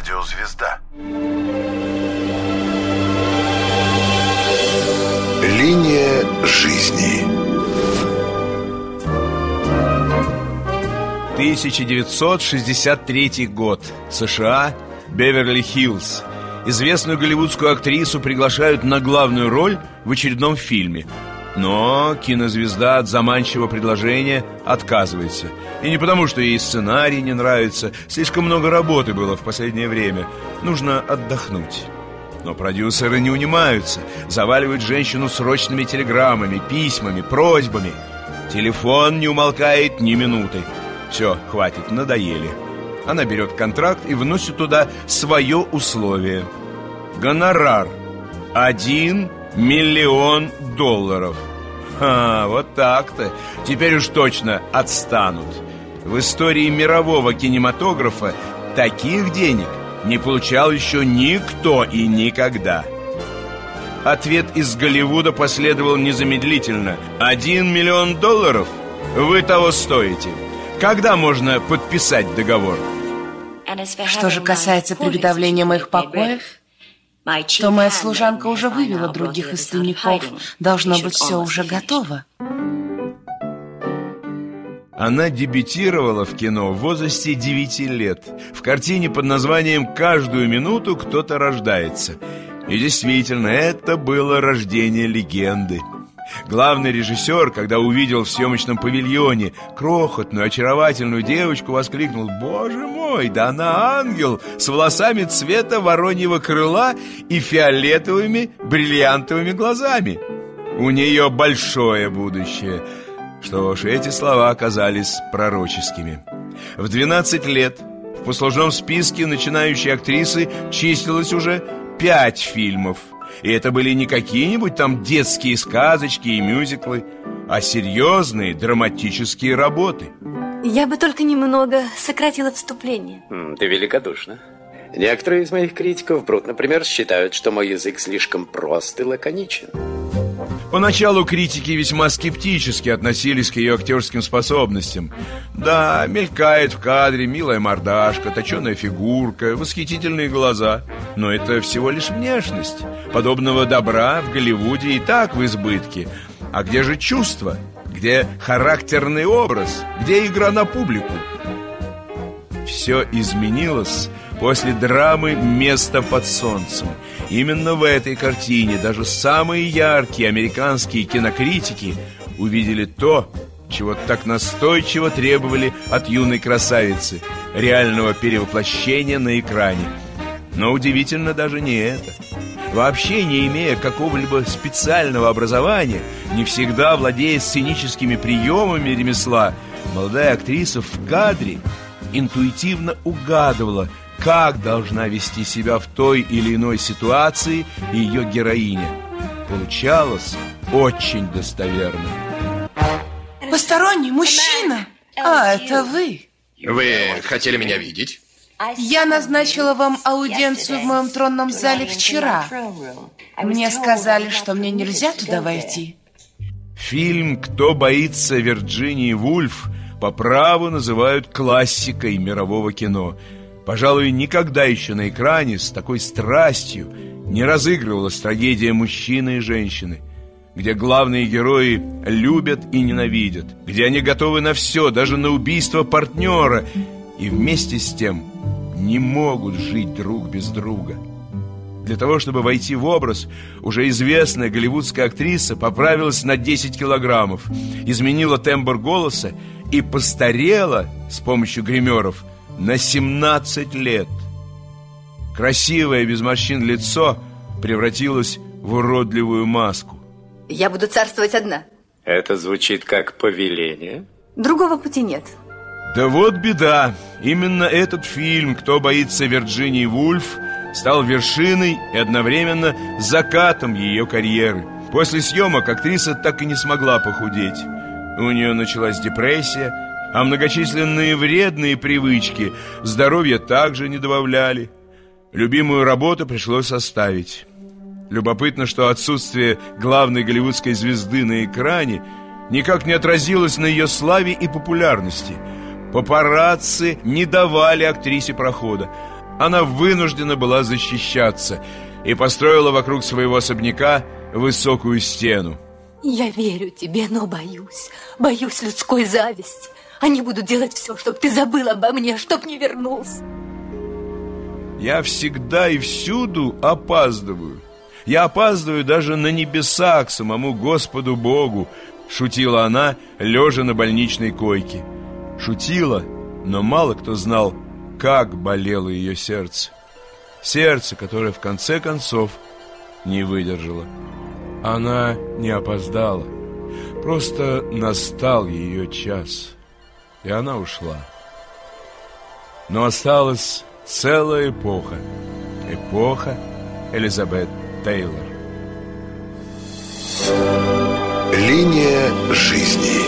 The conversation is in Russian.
радиозвезда. Линия жизни. 1963 год. США, Беверли-Хиллз. Известную голливудскую актрису приглашают на главную роль в очередном фильме. Но кинозвезда от заманчивого предложения отказывается. И не потому, что ей сценарий не нравится. Слишком много работы было в последнее время. Нужно отдохнуть. Но продюсеры не унимаются. Заваливают женщину срочными телеграммами, письмами, просьбами. Телефон не умолкает ни минуты. Все, хватит, надоели. Она берет контракт и вносит туда свое условие. Гонорар $1 миллион. Вот так-то. Теперь уж точно отстанут. В истории мирового кинематографа таких денег не получал еще никто и никогда. Ответ из Голливуда последовал незамедлительно. $1 миллион? Вы того стоите. Когда можно подписать договор? Что же касается приготовления моих покоев, то моя служанка уже вывела других из тайников. Должно быть, все уже готово. Она дебютировала в кино в возрасте 9 лет. В картине под названием «Каждую минуту кто-то рождается». И действительно, это было рождение легенды. Главный режиссер, когда увидел в съемочном павильоне крохотную, очаровательную девочку, воскликнул: «Боже мой, да она ангел с волосами цвета вороньего крыла и фиолетовыми бриллиантовыми глазами. У нее большое будущее». Что ж, эти слова оказались пророческими. В 12 лет в послужном списке начинающей актрисы числилось уже 5 фильмов. И это были не какие-нибудь там детские сказочки и мюзиклы, а серьезные драматические работы. Я бы только немного сократила вступление. Ты великодушна. Некоторые из моих критиков, Брут, например, считают, что мой язык слишком прост и лаконичен. Поначалу критики весьма скептически относились к ее актерским способностям. Да, мелькает в кадре милая мордашка, точеная фигурка, восхитительные глаза. Но это всего лишь внешность. Подобного добра в Голливуде и так в избытке. А где же чувство? Где характерный образ? Где игра на публику? Все изменилось после драмы «Место под солнцем». Именно в этой картине даже самые яркие американские кинокритики увидели то, чего так настойчиво требовали от юной красавицы – реального перевоплощения на экране. Но удивительно даже не это. Вообще не имея какого-либо специального образования, не всегда владея сценическими приемами ремесла, молодая актриса в кадре интуитивно угадывала, как должна вести себя в той или иной ситуации ее героиня. Получалось очень достоверно. Посторонний мужчина? А, это вы. Вы хотели меня видеть? Я назначила вам аудиенцию в моем тронном зале вчера. Мне сказали, что мне нельзя туда войти. Фильм «Кто боится Вирджинии Вульф» по праву называют классикой мирового кино. Пожалуй, никогда еще на экране с такой страстью не разыгрывалась трагедия мужчины и женщины, где главные герои любят и ненавидят, где они готовы на все, даже на убийство партнера, и вместе с тем не могут жить друг без друга. Для того, чтобы войти в образ, уже известная голливудская актриса поправилась на 10 килограммов, изменила тембр голоса и постарела с помощью гримеров на 17 лет. Красивое без морщин лицо превратилось в уродливую маску. Я буду царствовать одна. Это звучит как повеление. Другого пути нет. Да вот беда. Именно этот фильм «Кто боится Вирджинии Вульф» стал вершиной и одновременно закатом ее карьеры. После съемок актриса так и не смогла похудеть. У нее началась депрессия, а многочисленные вредные привычки здоровья также не добавляли. Любимую работу пришлось оставить. Любопытно, что отсутствие главной голливудской звезды на экране никак не отразилось на ее славе и популярности. Папарацци не давали актрисе прохода. Она вынуждена была защищаться и построила вокруг своего особняка высокую стену. Я верю тебе, но боюсь. Боюсь людской зависти. Они будут делать все, чтобы ты забыл обо мне, чтоб не вернулся. Я всегда и всюду опаздываю. Я опаздываю даже на небеса к самому Господу Богу, шутила она, лежа на больничной койке. Шутила, но мало кто знал, как болело ее сердце. Сердце, которое в конце концов не выдержало. Она не опоздала. Просто настал ее час, и она ушла. Но осталась целая эпоха. Эпоха Элизабет Тейлор. Линия жизни.